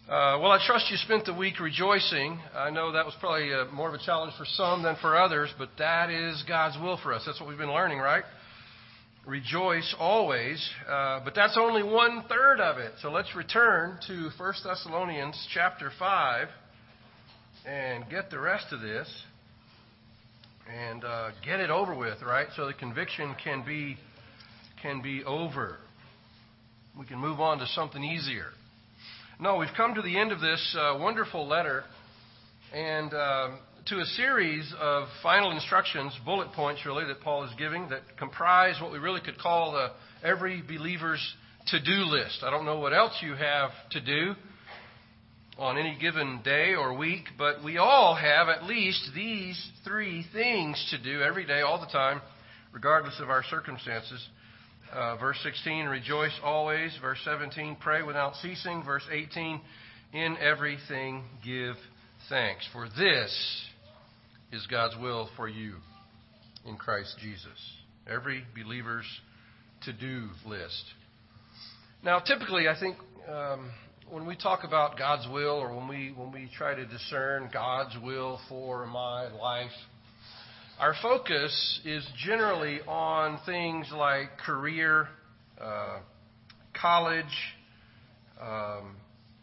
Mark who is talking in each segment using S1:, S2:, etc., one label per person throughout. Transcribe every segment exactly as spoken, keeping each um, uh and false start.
S1: Uh, well, I trust you spent the week rejoicing. I know that was probably uh, more of a challenge for some than for others, but that is God's will for us. That's what we've been learning, right? Rejoice always, uh, but that's only one third of it. So let's return to First Thessalonians chapter five and get the rest of this and uh, get it over with, right? So the conviction can be can be over. We can move on to something easier. No, we've come to the end of this uh, wonderful letter and uh, to a series of final instructions, bullet points really, that Paul is giving that comprise what we really could call the every believer's to-do list. I don't know what else you have to do on any given day or week, but we all have at least these three things to do every day, all the time, regardless of our circumstances. Uh, verse sixteen, rejoice always. Verse seventeen, pray without ceasing. Verse eighteen, in everything give thanks. For this is God's will for you in Christ Jesus. Every believer's to-do list. Now, typically, I think um, when we talk about God's will, or when we when we try to discern God's will for my life, our focus is generally on things like career, uh, college, um,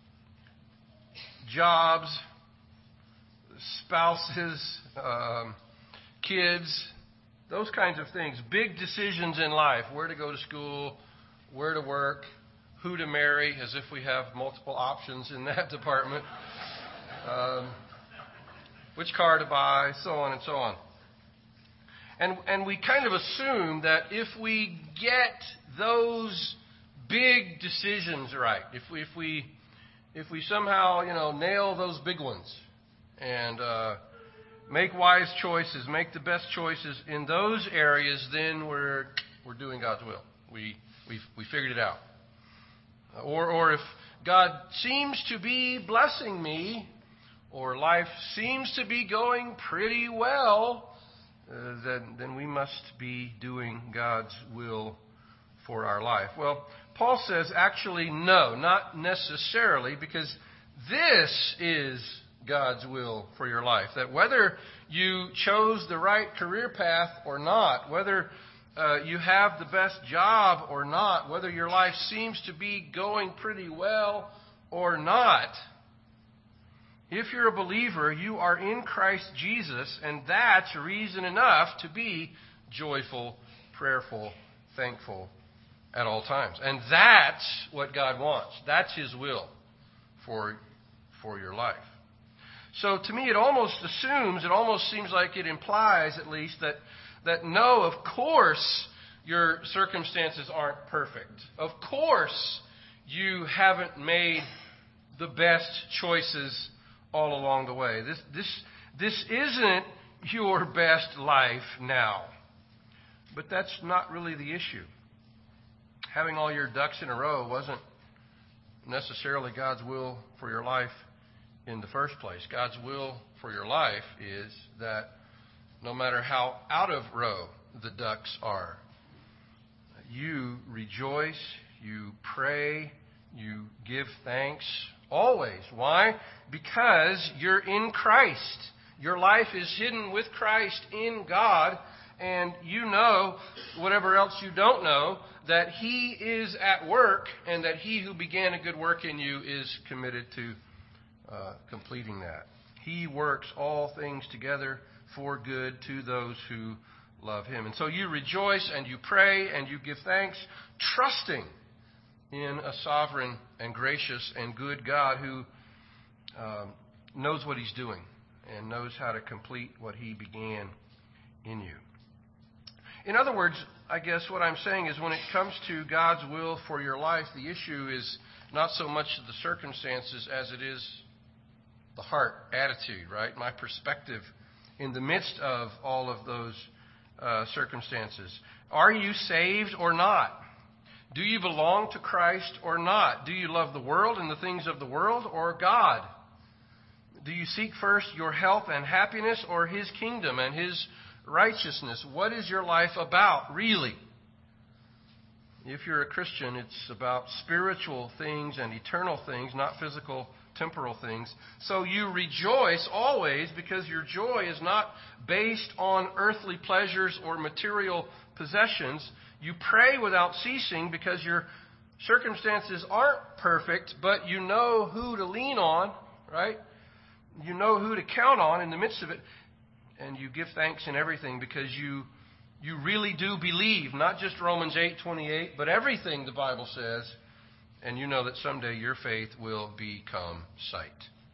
S1: jobs, spouses, um, kids, those kinds of things. Big decisions in life, where to go to school, where to work, who to marry, as if we have multiple options in that department, um, which car to buy, so on and so on. And and we kind of assume that if we get those big decisions right, if we if we if we somehow you know nail those big ones and uh, make wise choices, make the best choices in those areas, then we're we're doing God's will. We we we figured it out. Or or if God seems to be blessing me, or life seems to be going pretty well, Uh, then, then we must be doing God's will for our life. Well, Paul says actually no, not necessarily, because this is God's will for your life. That whether you chose the right career path or not, whether uh, you have the best job or not, whether your life seems to be going pretty well or not, if you're a believer, you are in Christ Jesus, and that's reason enough to be joyful, prayerful, thankful at all times. And that's what God wants. That's His will for, for your life. So to me, it almost assumes, it almost seems like it implies at least that, that no, of course, your circumstances aren't perfect. Of course, you haven't made the best choices all along the way. This this this isn't your best life now. But that's not really the issue. Having all your ducks in a row wasn't necessarily God's will for your life in the first place. God's will for your life is that no matter how out of row the ducks are, you rejoice, you pray, you give thanks always. Why? Because you're in Christ. Your life is hidden with Christ in God, and you know, whatever else you don't know, that He is at work, and that He who began a good work in you is committed to uh, completing that. He works all things together for good to those who love Him. And so you rejoice, and you pray, and you give thanks, trusting in a sovereign and gracious and good God who um, knows what He's doing and knows how to complete what He began in you. In other words, I guess what I'm saying is when it comes to God's will for your life, the issue is not so much the circumstances as it is the heart attitude, right? My perspective in the midst of all of those uh, circumstances. Are you saved or not? Do you belong to Christ or not? Do you love the world and the things of the world or God? Do you seek first your health and happiness or His kingdom and His righteousness? What is your life about, really? If you're a Christian, it's about spiritual things and eternal things, not physical, temporal things. So you rejoice always because your joy is not based on earthly pleasures or material possessions. You pray without ceasing because your circumstances aren't perfect, but you know who to lean on, right? You know who to count on in the midst of it. And you give thanks in everything because you you really do believe, not just Romans eight twenty-eight, but everything the Bible says. And you know that someday your faith will become sight.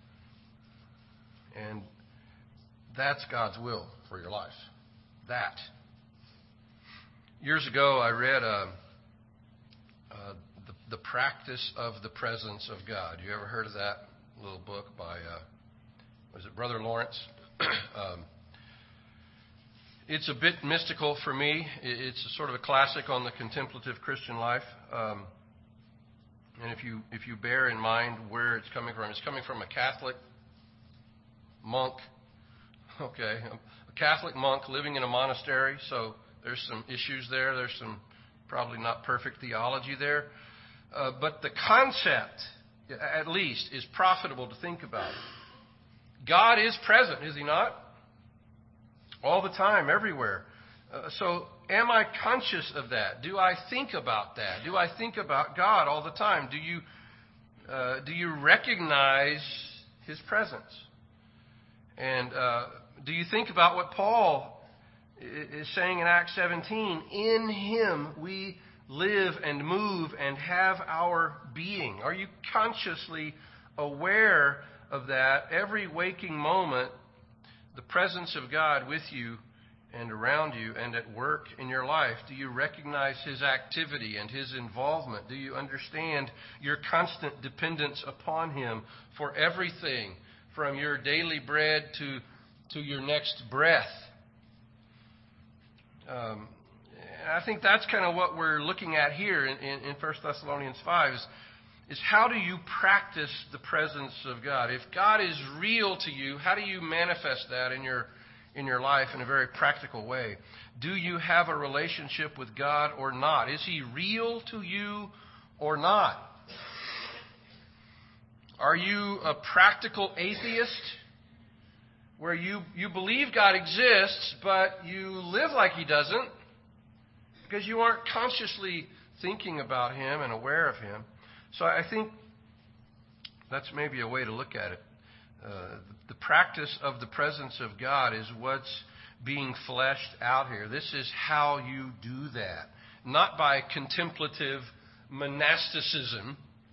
S1: And that's God's will for your life. That. Years ago, I read uh, uh, the, the Practice of the Presence of God. You ever heard of that little book by, uh, was it Brother Lawrence? um, it's a bit mystical for me. It's a sort of a classic on the contemplative Christian life. Um, and if you if you bear in mind where it's coming from, it's coming from a Catholic monk. Okay, a Catholic monk living in a monastery. So there's some issues there. There's some probably not perfect theology there. Uh, but the concept, at least, is profitable to think about. God is present, is He not? All the time, everywhere. Uh, so am I conscious of that? Do I think about that? Do I think about God all the time? Do you uh, do you recognize His presence? And uh, do you think about what Paul is saying in Acts seventeen? In Him we live and move and have our being. Are you consciously aware of that every waking moment? The presence of God with you and around you and at work in your life. Do you recognize His activity and His involvement? Do you understand your constant dependence upon Him for everything, from your daily bread to, to your next breath? Um, I think that's kind of what we're looking at here in, in, in First Thessalonians five is, is how do you practice the presence of God? If God is real to you, how do you manifest that in your in your life in a very practical way? Do you have a relationship with God or not? Is He real to you or not? Are you a practical atheist where you, you believe God exists, but you live like He doesn't because you aren't consciously thinking about Him and aware of Him? So I think that's maybe a way to look at it. Uh, the practice of the presence of God is what's being fleshed out here. This is how you do that. Not by contemplative monasticism,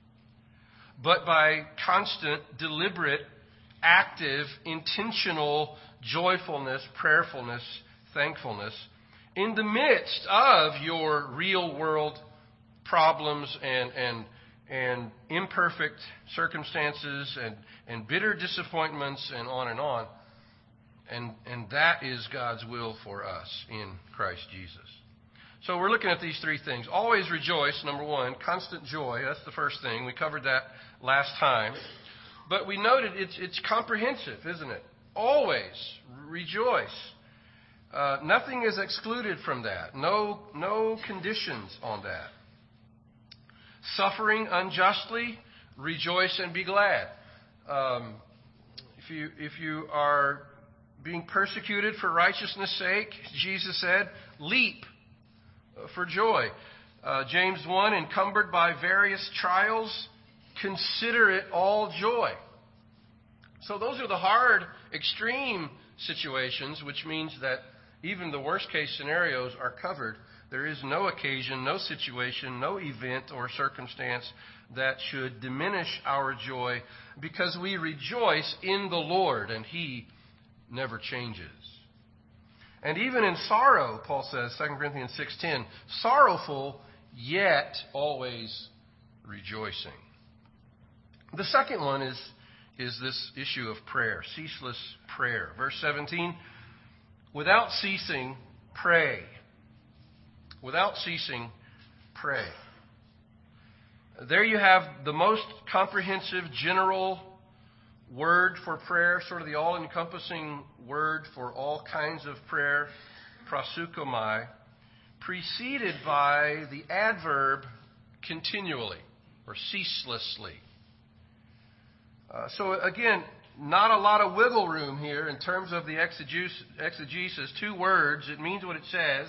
S1: but by constant, deliberate, active, intentional joyfulness, prayerfulness, thankfulness in the midst of your real world problems and, and and imperfect circumstances and, and bitter disappointments and on and on. And, and that is God's will for us in Christ Jesus. So we're looking at these three things. Always rejoice, number one. Constant joy, that's the first thing. We covered that last time. But we noted it's, it's comprehensive, isn't it? Always rejoice. Uh, nothing is excluded from that. No, no conditions on that. Suffering unjustly, rejoice and be glad. Um, if you if you are being persecuted for righteousness' sake, Jesus said, leap for joy. Uh, James one, encumbered by various trials, consider it all joy. So those are the hard, extreme situations, which means that even the worst case scenarios are covered. There is no occasion, no situation, no event or circumstance that should diminish our joy because we rejoice in the Lord and He never changes. And even in sorrow, Paul says, Second Corinthians six ten, sorrowful yet always rejoicing. The second one is, is this issue of prayer, ceaseless prayer. Verse seventeen, without ceasing, pray. Without ceasing, pray. There you have the most comprehensive, general word for prayer, sort of the all-encompassing word for all kinds of prayer, proseuchomai. preceded by the adverb continually or ceaselessly. Uh, so again, not a lot of wiggle room here in terms of the exegesis. Two words, it means what it says.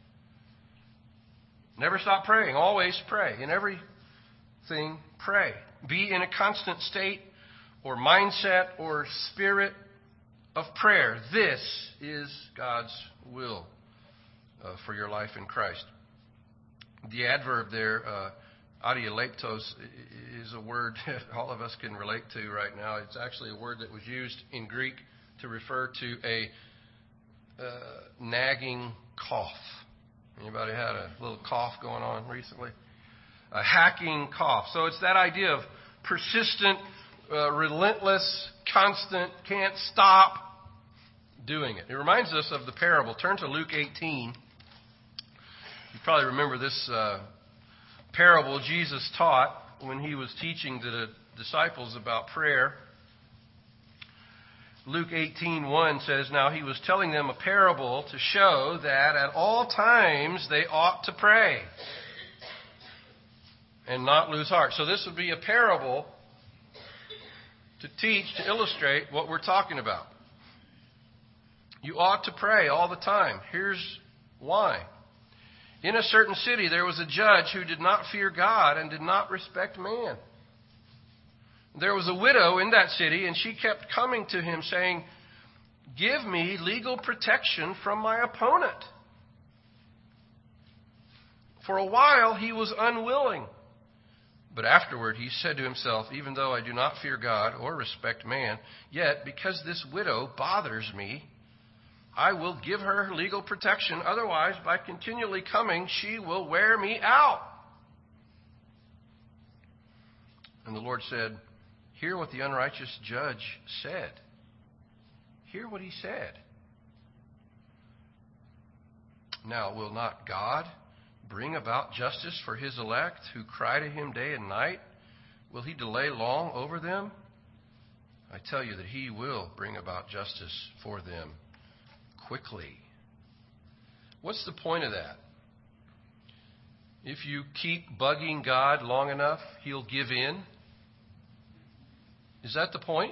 S1: Never stop praying. Always pray. In everything, pray. Be in a constant state or mindset or spirit of prayer. This is God's will uh, for your life in Christ. The adverb there, uh, adialeptos, is a word that all of us can relate to right now. It's actually a word that was used in Greek to refer to a uh, nagging cough. Anybody had a little cough going on recently? A hacking cough. So it's that idea of persistent, uh, relentless, constant, can't stop doing it. It reminds us of the parable. Turn to Luke eighteen. You probably remember this uh, parable Jesus taught when he was teaching the disciples about prayer. Luke eighteen one says, "Now he was telling them a parable to show that at all times they ought to pray and not lose heart." So this would be a parable to teach, to illustrate what we're talking about. You ought to pray all the time. Here's why. In a certain city there was a judge who did not fear God and did not respect man. There was a widow in that city, and she kept coming to him saying, "Give me legal protection from my opponent." For a while he was unwilling. But afterward he said to himself, "Even though I do not fear God or respect man, yet because this widow bothers me, I will give her legal protection. Otherwise, by continually coming, she will wear me out." And the Lord said, "Hear what the unrighteous judge said." Hear what he said. Now, will not God bring about justice for his elect who cry to him day and night? Will he delay long over them? I tell you that he will bring about justice for them quickly. What's the point of that? If you keep bugging God long enough, he'll give in. Is that the point?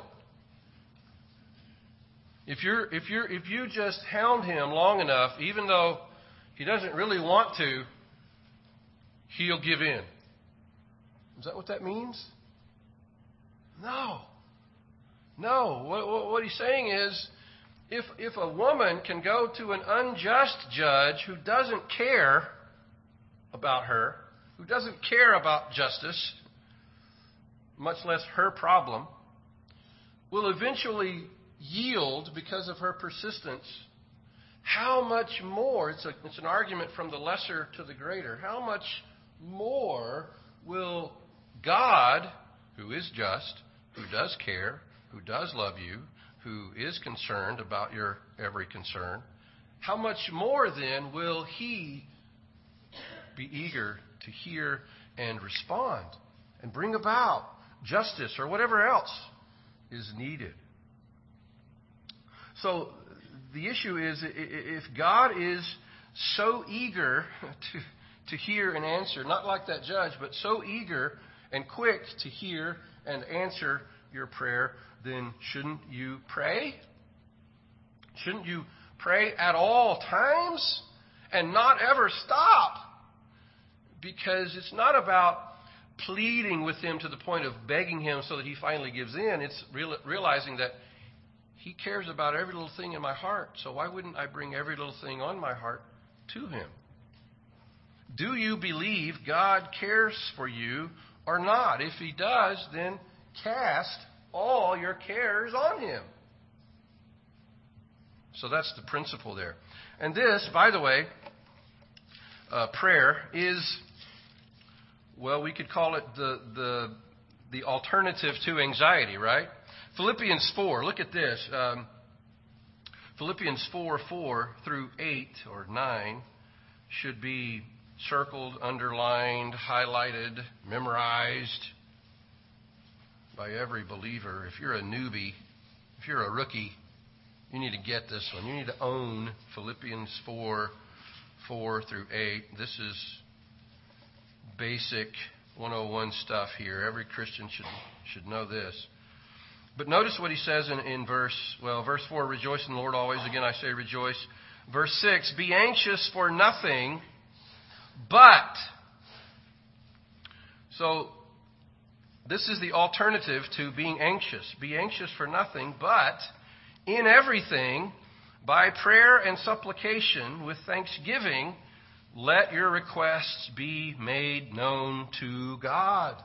S1: If you're if you're if you just hound him long enough, even though he doesn't really want to, he'll give in. Is that what that means? No. No. What, what, what he's saying is, if if a woman can go to an unjust judge who doesn't care about her, who doesn't care about justice, much less her problem, will eventually yield because of her persistence, how much more, it's, a, it's an argument from the lesser to the greater, how much more will God, who is just, who does care, who does love you, who is concerned about your every concern, how much more then will he be eager to hear and respond and bring about justice or whatever else is needed. So the issue is, if God is so eager to, to hear and answer, not like that judge, but so eager and quick to hear and answer your prayer, then shouldn't you pray? Shouldn't you pray at all times and not ever stop? Because it's not about pleading with him to the point of begging him so that he finally gives in. It's real, realizing that he cares about every little thing in my heart. So why wouldn't I bring every little thing on my heart to him? Do you believe God cares for you or not? If he does, then cast all your cares on him. So that's the principle there. And this, by the way, uh, prayer is, well, we could call it the, the, the alternative to anxiety, right? Philippians four, look at this. Um, Philippians four, four through eight or nine should be circled, underlined, highlighted, memorized by every believer. If you're a newbie, if you're a rookie, you need to get this one. You need to own Philippians four, four through eight. This is basic one oh one stuff here. Every Christian should should know this. But notice what he says in, in verse, well, verse four, rejoice in the Lord always. Again, I say rejoice. Verse six, be anxious for nothing, but. So, this is the alternative to being anxious. Be anxious for nothing, but in everything, by prayer and supplication with thanksgiving, let your requests be made known to God.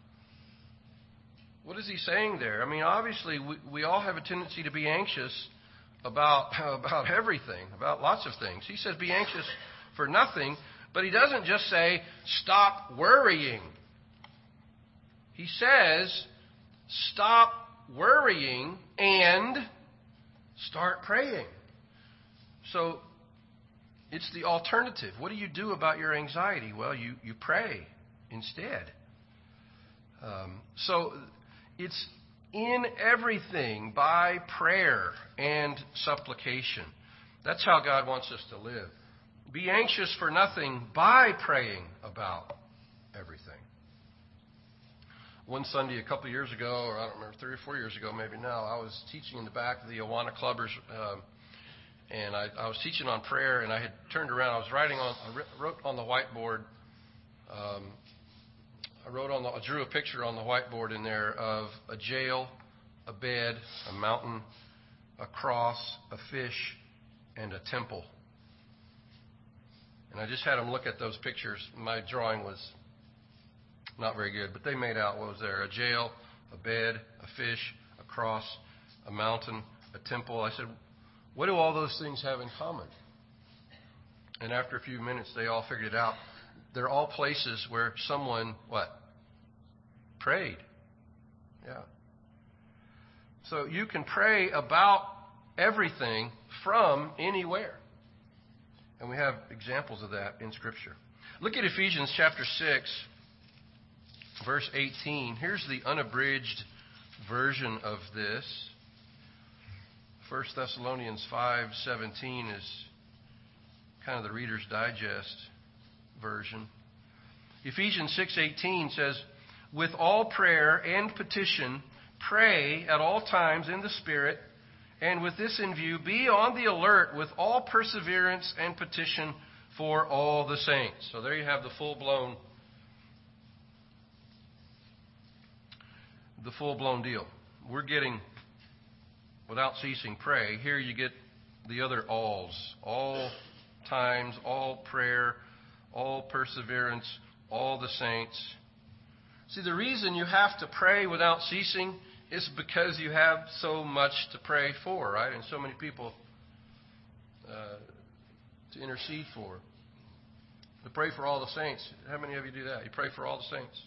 S1: What is he saying there? I mean, obviously, we, we all have a tendency to be anxious about, about everything, about lots of things. He says be anxious for nothing, but he doesn't just say stop worrying. He says stop worrying and start praying. So it's the alternative. What do you do about your anxiety? Well, you, you pray instead. Um, so it's in everything by prayer and supplication. That's how God wants us to live. Be anxious for nothing by praying about everything. One Sunday a couple of years ago, or I don't remember, three or four years ago maybe now, I was teaching in the back of the Awana Clubbers, um, and I, I was teaching on prayer, and I had turned around. I was writing on, I wrote on the whiteboard. Um, I wrote on the, I drew a picture on the whiteboard in there of a jail, a bed, a mountain, a cross, a fish, and a temple. And I just had them look at those pictures. My drawing was not very good, but they made out what was there. A jail, a bed, a fish, a cross, a mountain, a temple. I said, what do all those things have in common? And after a few minutes, they all figured it out. They're all places where someone, what? Prayed. Yeah. So you can pray about everything from anywhere. And we have examples of that in Scripture. Look at Ephesians chapter six, verse eighteen. Here's the unabridged version of this. First Thessalonians five seventeen is kind of the Reader's Digest version. Ephesians six eighteen says, with all prayer and petition, pray at all times in the Spirit, and with this in view, be on the alert with all perseverance and petition for all the saints. So there you have the full-blown, the full-blown deal. We're getting, without ceasing, pray. Here you get the other alls. All times, all prayer, all perseverance, all the saints. See, the reason you have to pray without ceasing is because you have so much to pray for, right? And so many people uh, to intercede for. To pray for all the saints. How many of you do that? You pray for all the saints.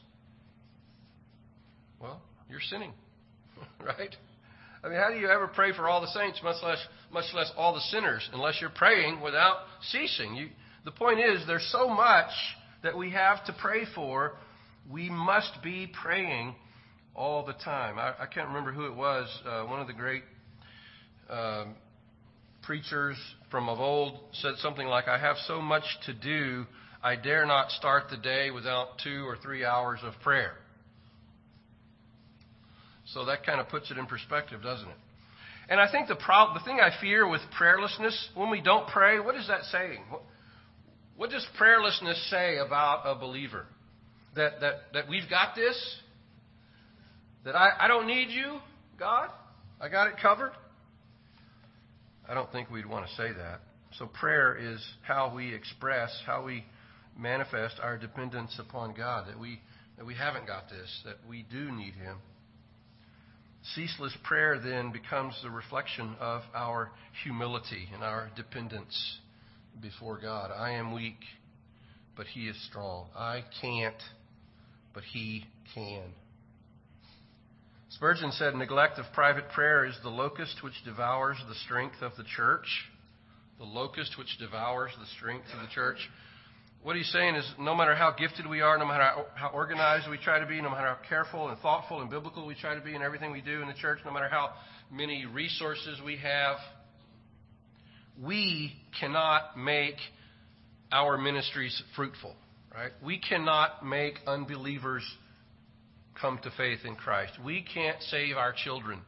S1: Well, you're sinning, right? I mean, how do you ever pray for all the saints, much less much less all the sinners, unless you're praying without ceasing? You, the point is, there's so much that we have to pray for. We must be praying all the time. I, I can't remember who it was. Uh, one of the great um, preachers from of old said something like, I have so much to do, I dare not start the day without two or three hours of prayer. So that kind of puts it in perspective, doesn't it? And I think the problem, the thing I fear with prayerlessness, when we don't pray, what is that saying? What, what does prayerlessness say about a believer? That that that we've got this? That I, I don't need you, God? I got it covered? I don't think we'd want to say that. So prayer is how we express, how we manifest our dependence upon God, that we that we haven't got this, that we do need Him. Ceaseless prayer then becomes the reflection of our humility and our dependence before God. I am weak, but He is strong. I can't, but He can. Spurgeon said, neglect of private prayer is the locust which devours the strength of the church. The locust which devours the strength of the church. What he's saying is, no matter how gifted we are, no matter how, how organized we try to be, no matter how careful and thoughtful and biblical we try to be in everything we do in the church, no matter how many resources we have, we cannot make our ministries fruitful, right? We cannot make unbelievers come to faith in Christ. We can't save our children.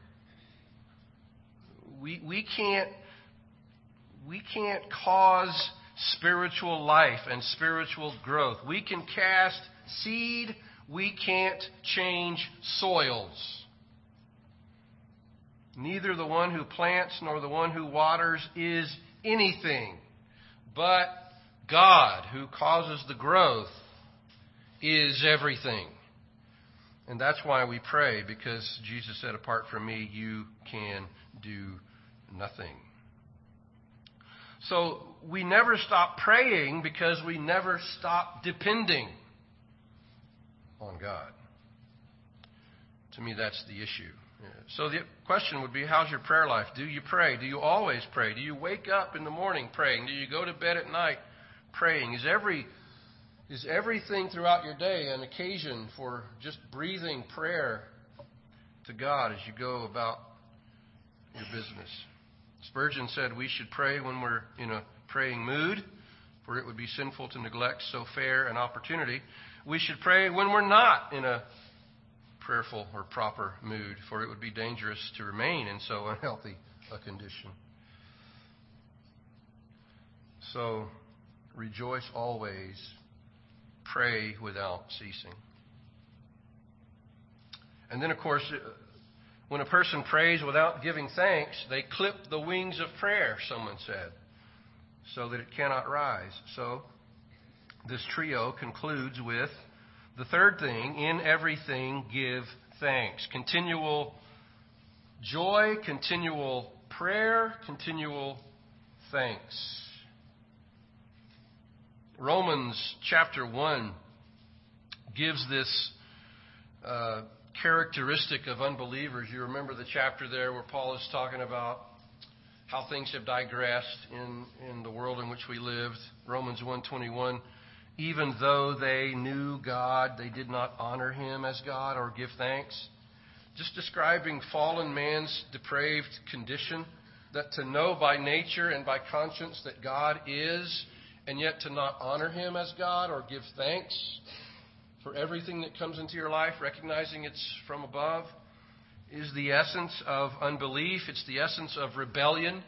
S1: We, we can't we can't cause spiritual life and spiritual growth. We can cast seed. We can't change soils. Neither the one who plants nor the one who waters is anything, but God, who causes the growth, is everything. And that's why we pray, because Jesus said, apart from me, you can do nothing. So we never stop praying because we never stop depending on God. To me, that's the issue. So the question would be, how's your prayer life? Do you pray? Do you always pray? Do you wake up in the morning praying? Do you go to bed at night praying? Is every is everything throughout your day an occasion for just breathing prayer to God as you go about your business? Spurgeon said we should pray when we're in a praying mood, for it would be sinful to neglect so fair an opportunity. We should pray when we're not in a prayerful or proper mood, for it would be dangerous to remain in so unhealthy a condition. So, rejoice always, pray without ceasing. And then, of course, when a person prays without giving thanks, they clip the wings of prayer, someone said, so that it cannot rise. So, this trio concludes with the third thing: in everything give thanks. Continual joy, continual prayer, continual thanks. Romans chapter one gives this uh, characteristic of unbelievers. You remember the chapter there where Paul is talking about how things have digressed in, in the world in which we lived. Romans one twenty-one. Even though they knew God, they did not honor him as God or give thanks. Just describing fallen man's depraved condition, that to know by nature and by conscience that God is, and yet to not honor him as God or give thanks for everything that comes into your life, recognizing it's from above, is the essence of unbelief. It's the essence of rebellion.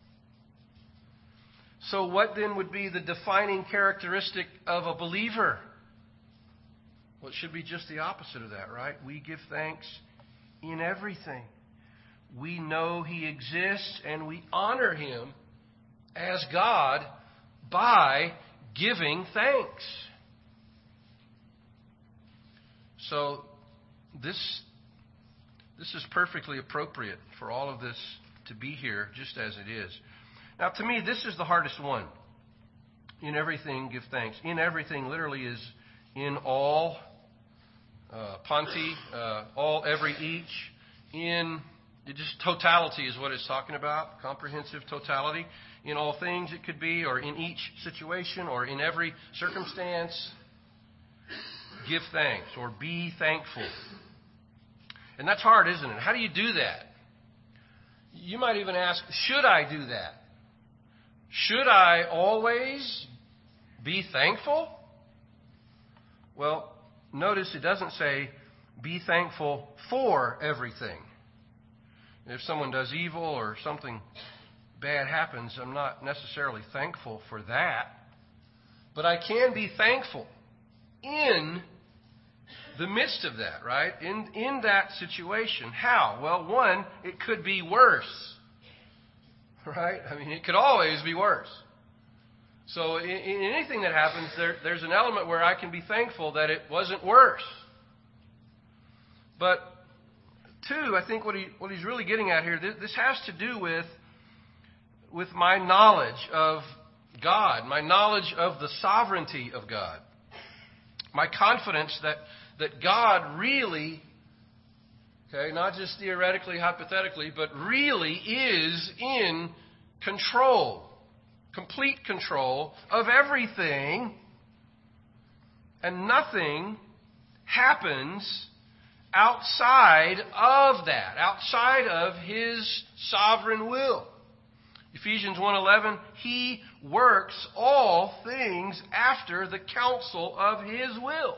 S1: So what then would be the defining characteristic of a believer? Well, it should be just the opposite of that, right? We give thanks in everything. We know he exists and we honor him as God by giving thanks. So this, this is perfectly appropriate for all of this to be here just as it is. Now, to me, this is the hardest one. In everything, give thanks. In everything literally is in all, uh, Ponti, uh, all, every, each. In, it just totality is what it's talking about, comprehensive totality. In all things it could be, or in each situation, or in every circumstance, give thanks, or be thankful. And that's hard, isn't it? How do you do that? You might even ask, should I do that? Should I always be thankful? Well, notice it doesn't say be thankful for everything. If someone does evil or something bad happens, I'm not necessarily thankful for that. But I can be thankful in the midst of that, right? In, in that situation. How? Well, one, it could be worse. Right? I mean, it could always be worse. So in, in anything that happens, there, there's an element where I can be thankful that it wasn't worse. But two, I think what he what he's really getting at here, this, this has to do with, with my knowledge of God, my knowledge of the sovereignty of God, my confidence that, that God really, okay, not just theoretically, hypothetically, but really is in control, complete control of everything, and nothing happens outside of that, outside of his sovereign will. Ephesians one eleven, He works all things after the counsel of His will.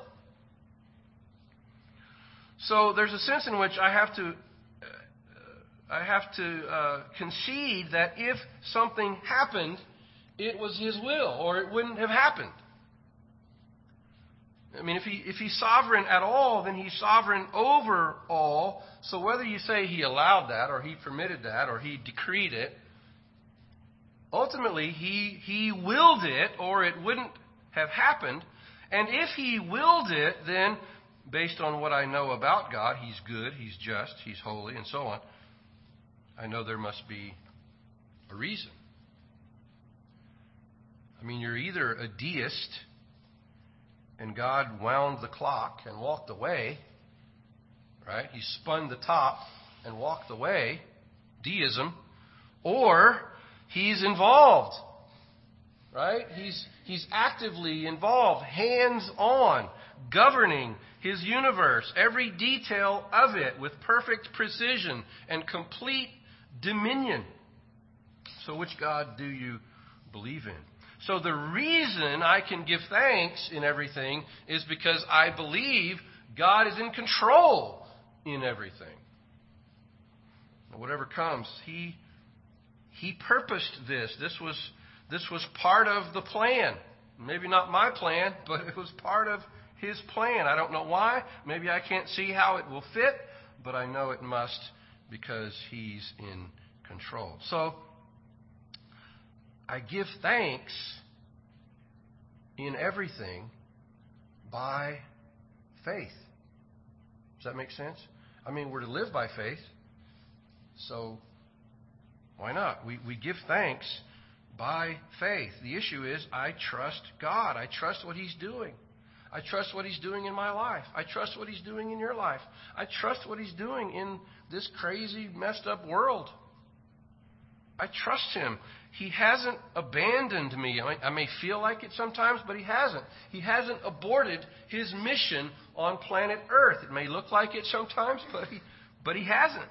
S1: So there's a sense in which I have to, uh, I have to uh, concede that if something happened, it was His will, or it wouldn't have happened. I mean, if he if He's sovereign at all, then He's sovereign over all. So whether you say He allowed that, or He permitted that, or He decreed it, ultimately He He willed it, or it wouldn't have happened. And if He willed it, then based on what I know about God, He's good, He's just, He's holy, and so on, I know there must be a reason. I mean, you're either a deist and God wound the clock and walked away, right? He spun the top and walked away, deism, or He's involved, right? He's, he's actively involved, hands-on, governing His universe, every detail of it with perfect precision and complete dominion. So which God do you believe in? So the reason I can give thanks in everything is because I believe God is in control in everything. Whatever comes, He He purposed this. This was this was part of the plan. Maybe not my plan, but it was part of His plan. I don't know why. Maybe I can't see how it will fit, but I know it must because He's in control. So I give thanks in everything by faith. Does that make sense? I mean, we're to live by faith, so why not? We, we give thanks by faith. The issue is I trust God. I trust what He's doing. I trust what He's doing in my life. I trust what He's doing in your life. I trust what He's doing in this crazy, messed up world. I trust Him. He hasn't abandoned me. I, I may feel like it sometimes, but He hasn't. He hasn't aborted His mission on planet Earth. It may look like it sometimes, but He, but he hasn't.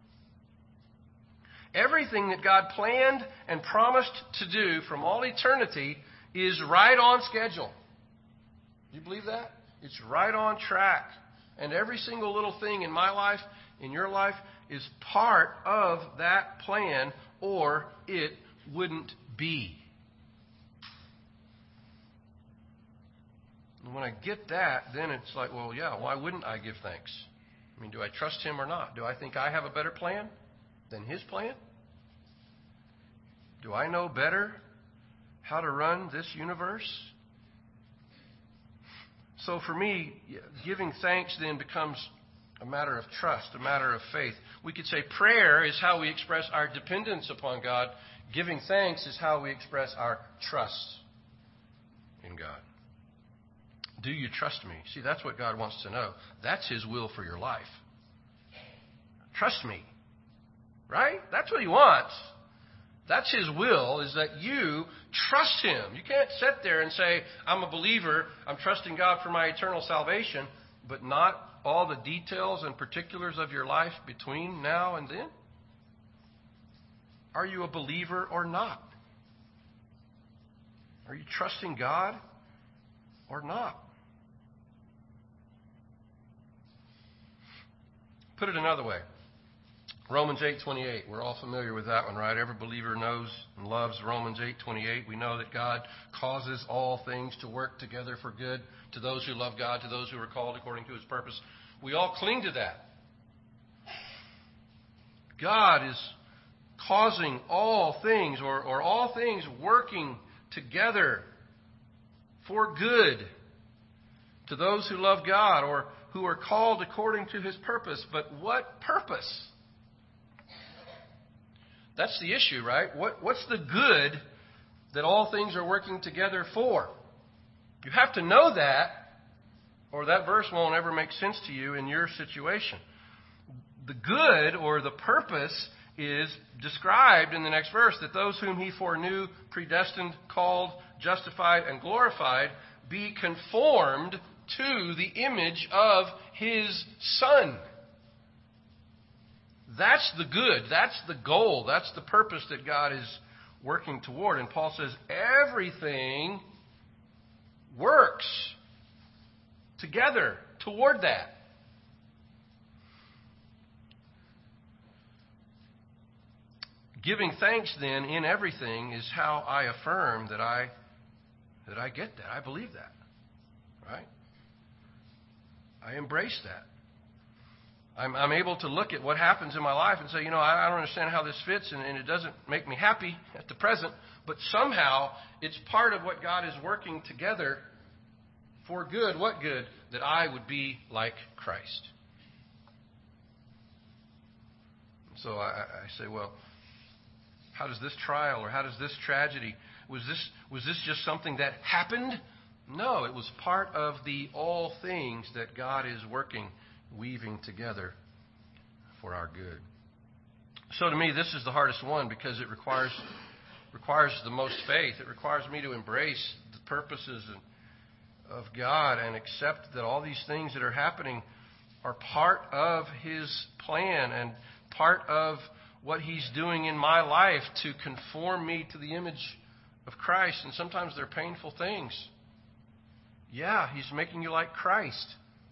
S1: Everything that God planned and promised to do from all eternity is right on schedule. Do you believe that? It's right on track. And every single little thing in my life, in your life, is part of that plan, or it wouldn't be. And when I get that, then it's like, well, yeah, why wouldn't I give thanks? I mean, do I trust Him or not? Do I think I have a better plan than His plan? Do I know better how to run this universe? So for me, giving thanks then becomes a matter of trust, a matter of faith. We could say prayer is how we express our dependence upon God. Giving thanks is how we express our trust in God. Do you trust me? See, that's what God wants to know. That's His will for your life. Trust me. Right? That's what He wants. That's His will, is that you trust Him. You can't sit there and say, I'm a believer, I'm trusting God for my eternal salvation, but not all the details and particulars of your life between now and then. Are you a believer or not? Are you trusting God or not? Put it another way. Romans eight twenty-eight. We're all familiar with that one, right? Every believer knows and loves Romans eight twenty-eight. We know that God causes all things to work together for good to those who love God, to those who are called according to His purpose. We all cling to that. God is causing all things, or, or all things working together for good to those who love God, or who are called according to His purpose. But what purpose? That's the issue, right? What, what's the good that all things are working together for? You have to know that, or that verse won't ever make sense to you in your situation. The good, or the purpose, is described in the next verse, that those whom He foreknew, predestined, called, justified, and glorified, be conformed to the image of His Son. That's the good. That's the goal. That's the purpose that God is working toward. And Paul says everything works together toward that. Giving thanks, then, in everything is how I affirm that I that I get that. I believe that. Right? I embrace that. I'm, I'm able to look at what happens in my life and say, you know, I, I don't understand how this fits, and, and it doesn't make me happy at the present, but somehow it's part of what God is working together for good. What good? That I would be like Christ. So I, I say, well, how does this trial or how does this tragedy, was this was this just something that happened? No, it was part of the all things that God is working, weaving together for our good. So to me, this is the hardest one because it requires requires the most faith. It requires me to embrace the purposes of God and accept that all these things that are happening are part of His plan and part of what He's doing in my life to conform me to the image of Christ. And sometimes they're painful things. Yeah, He's making you like Christ.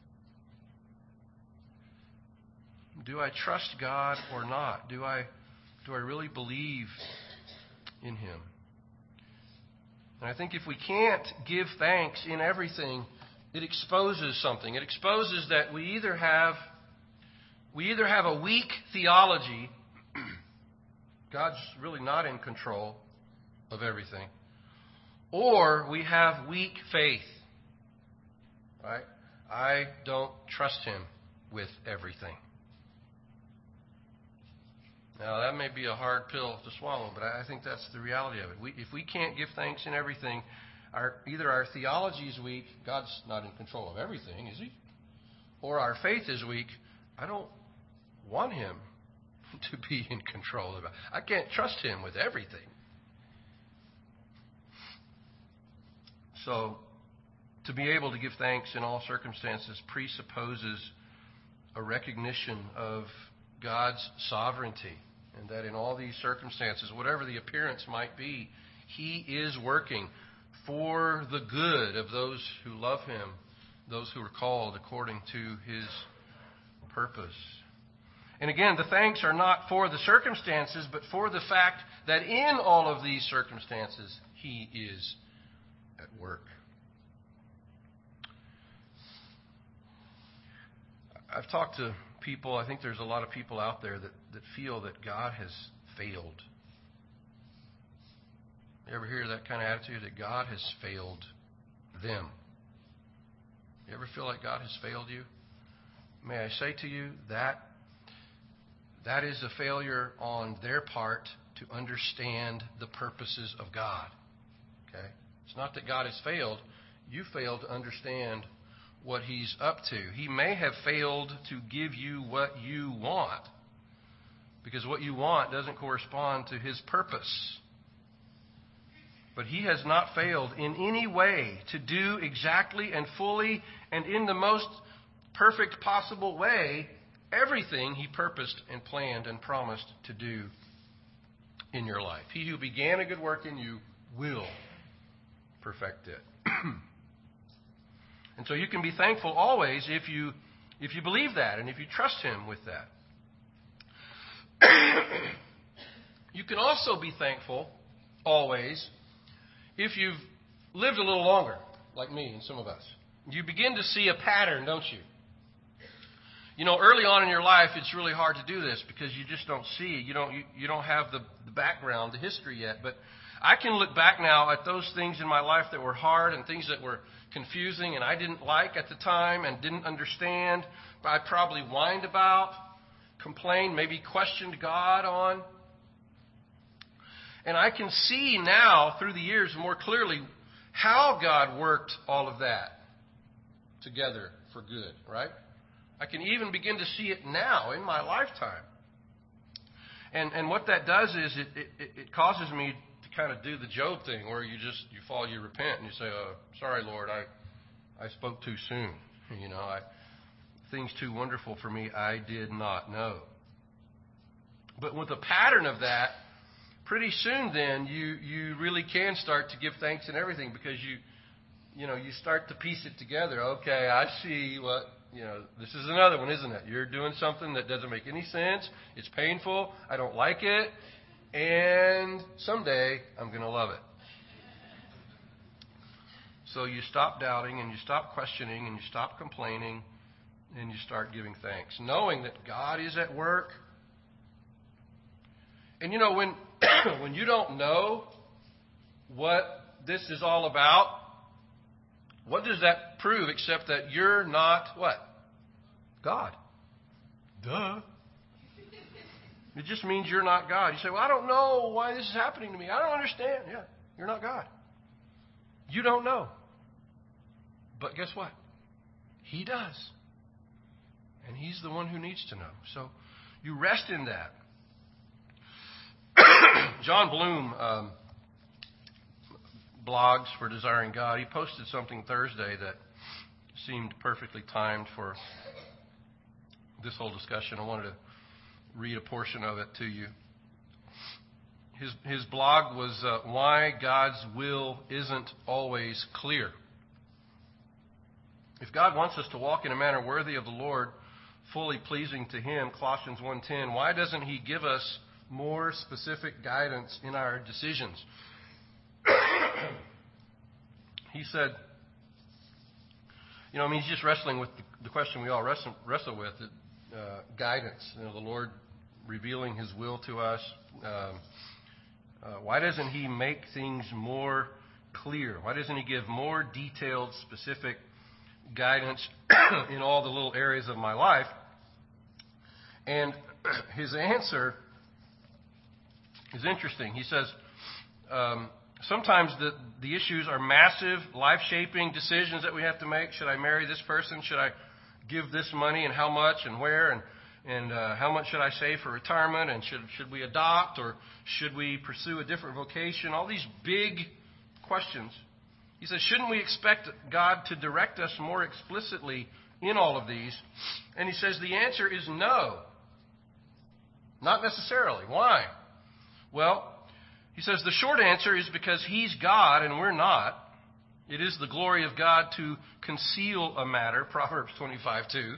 S1: Do I trust God or not? Do I do I really believe in Him? And I think if we can't give thanks in everything, it exposes something. It exposes that we either have we either have a weak theology, God's really not in control of everything, or we have weak faith. Right? I don't trust Him with everything. Now, that may be a hard pill to swallow, but I think that's the reality of it. We, if we can't give thanks in everything, our, either our theology is weak, God's not in control of everything, is He? Or our faith is weak, I don't want Him to be in control of it. I can't trust Him with everything. So, to be able to give thanks in all circumstances presupposes a recognition of God's sovereignty, and that in all these circumstances, whatever the appearance might be, He is working for the good of those who love Him, those who are called according to His purpose. And again, the thanks are not for the circumstances, but for the fact that in all of these circumstances, He is at work. I've talked to people, I think there's a lot of people out there that, that feel that God has failed. You ever hear that kind of attitude, that God has failed them? You ever feel like God has failed you? May I say to you that that is a failure on their part to understand the purposes of God. Okay? It's not that God has failed. You failed to understand what He's up to. He may have failed to give you what you want, because what you want doesn't correspond to His purpose. But He has not failed in any way to do exactly and fully and in the most perfect possible way everything He purposed and planned and promised to do in your life. He who began a good work in you will perfect it. And so you can be thankful always if you if you believe that and if you trust Him with that. You can also be thankful always if you've lived a little longer, like me and some of us. You begin to see a pattern, don't you? You know, early on in your life, it's really hard to do this because you just don't see. You don't you, you don't have the, the background, the history yet. But I can look back now at those things in my life that were hard and things that were confusing and I didn't like at the time and didn't understand, but I probably whined about, complained, maybe questioned God on. And I can see now through the years more clearly how God worked all of that together for good, right? I can even begin to see it now in my lifetime. And and what that does is it, it, it causes me to kind of do the Job thing where you just, you fall, you repent, and you say, oh, sorry, Lord, I, I spoke too soon. You know, I, things too wonderful for me I did not know. But with a pattern of that, pretty soon then you, you really can start to give thanks and everything because you, you know, you start to piece it together. Okay, I see what, you know, this is another one, isn't it? You're doing something that doesn't make any sense. It's painful. I don't like it. And someday I'm going to love it. So you stop doubting and you stop questioning and you stop complaining and you start giving thanks, knowing that God is at work. And you know, when when you don't know what this is all about, what does that prove except that you're not what? God. Duh. It just means you're not God. You say, well, I don't know why this is happening to me. I don't understand. Yeah, you're not God. You don't know. But guess what? He does. And He's the one who needs to know. So you rest in that. John Bloom um, blogs for Desiring God. He posted something Thursday that seemed perfectly timed for this whole discussion. I wanted to read a portion of it to you. His, his blog was uh, Why God's Will Isn't Always Clear. If God wants us to walk in a manner worthy of the Lord, fully pleasing to Him, Colossians one ten, why doesn't He give us more specific guidance in our decisions? He said, you know, I mean, he's just wrestling with the, the question we all wrestle, wrestle with, uh, guidance. You know, the Lord revealing His will to us. Um, uh, why doesn't He make things more clear? Why doesn't He give more detailed, specific guidance in all the little areas of my life? And his answer is interesting. He says, um, sometimes the, the issues are massive, life-shaping decisions that we have to make. Should I marry this person? Should I give this money, and how much and where? And, and uh, how much should I save for retirement? And should, should we adopt, or should we pursue a different vocation? All these big questions. He says, shouldn't we expect God to direct us more explicitly in all of these? And he says the answer is no. Not necessarily. Why? Well, he says the short answer is because He's God and we're not. It is the glory of God to conceal a matter, Proverbs twenty-five two.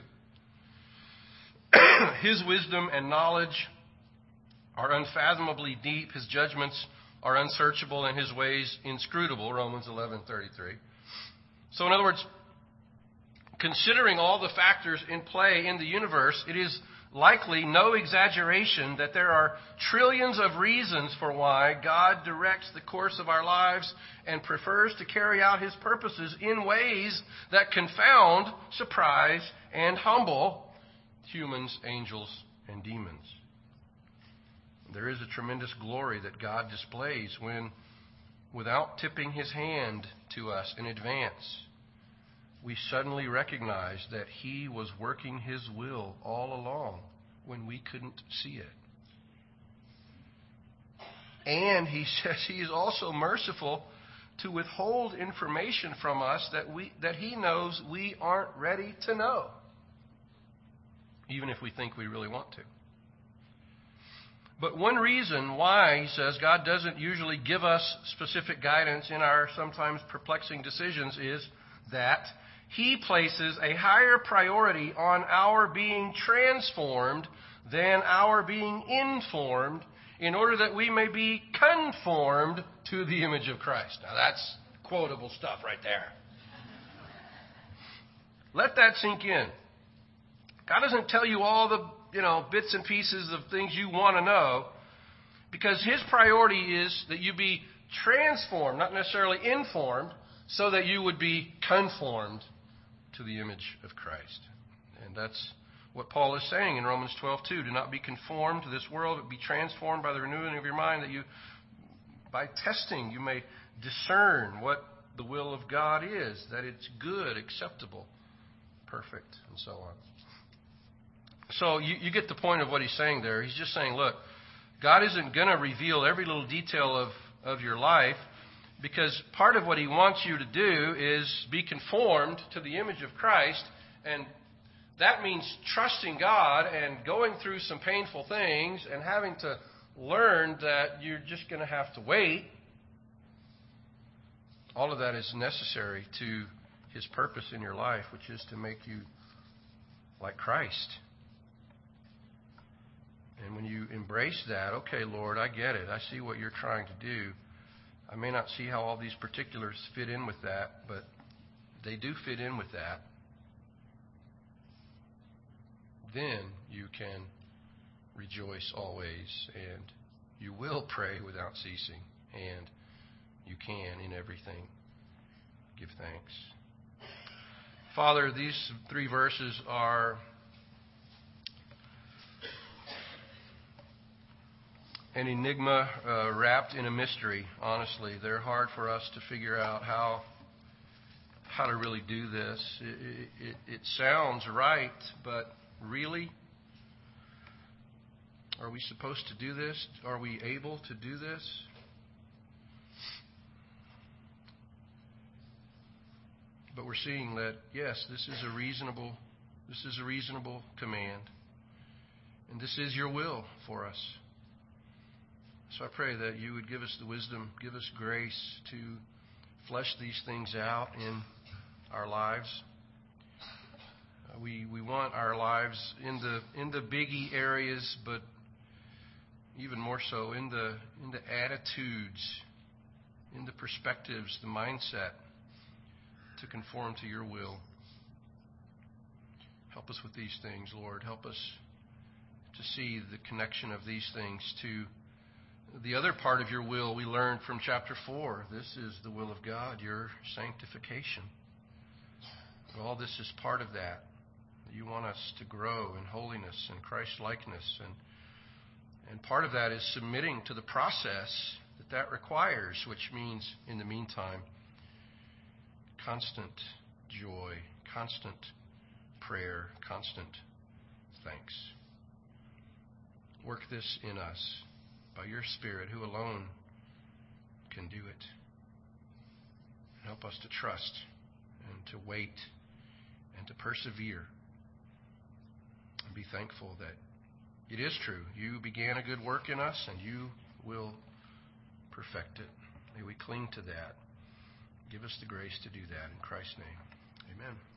S1: His wisdom and knowledge are unfathomably deep. His judgments are unsearchable and His ways inscrutable, Romans eleven thirty-three. So in other words, considering all the factors in play in the universe, it is likely no exaggeration that there are trillions of reasons for why God directs the course of our lives and prefers to carry out His purposes in ways that confound, surprise, and humble humans, angels, and demons. There is a tremendous glory that God displays when, without tipping His hand to us in advance, we suddenly recognize that He was working His will all along when we couldn't see it. And He says He is also merciful to withhold information from us that we that He knows we aren't ready to know, even if we think we really want to. But one reason why, he says, God doesn't usually give us specific guidance in our sometimes perplexing decisions is that He places a higher priority on our being transformed than our being informed, in order that we may be conformed to the image of Christ. Now that's quotable stuff right there. Let that sink in. God doesn't tell you all the, you know, bits and pieces of things you want to know, because His priority is that you be transformed, not necessarily informed, so that you would be conformed to the image of Christ. And that's what Paul is saying in Romans twelve two. Do not be conformed to this world, but be transformed by the renewing of your mind, that you, by testing, you may discern what the will of God is, that it's good, acceptable, perfect, and so on. So you, you get the point of what he's saying there. He's just saying, look, God isn't going to reveal every little detail of, of your life, because part of what He wants you to do is be conformed to the image of Christ. And that means trusting God and going through some painful things and having to learned that you're just going to have to wait. All of that is necessary to His purpose in your life, which is to make you like Christ. And when you embrace that, okay, Lord, I get it. I see what you're trying to do. I may not see how all these particulars fit in with that, but they do fit in with that. Then you can rejoice always, and you will pray without ceasing, and you can in everything give thanks. Father, these three verses are an enigma uh, wrapped in a mystery. Honestly, they're hard for us to figure out how how to really do this. It, it, it sounds right, but really, are we supposed to do this? Are we able to do this? But we're seeing that, yes, this is a reasonable, this is a reasonable command. And this is your will for us. So I pray that you would give us the wisdom, give us grace to flesh these things out in our lives. Uh, we we want our lives in the in the biggie areas, but even more so in the in the attitudes, in the perspectives, the mindset to conform to your will. Help us with these things, Lord. Help us to see the connection of these things to the other part of your will we learned from chapter four. This is the will of God, your sanctification. All this is part of that. You want us to grow in holiness and Christ-likeness. And, and part of that is submitting to the process that that requires, which means, in the meantime, constant joy, constant prayer, constant thanks. Work this in us by your Spirit, who alone can do it. Help us to trust and to wait and to persevere and be thankful that it is true. You began a good work in us, and you will perfect it. May we cling to that. Give us the grace to do that in Christ's name. Amen.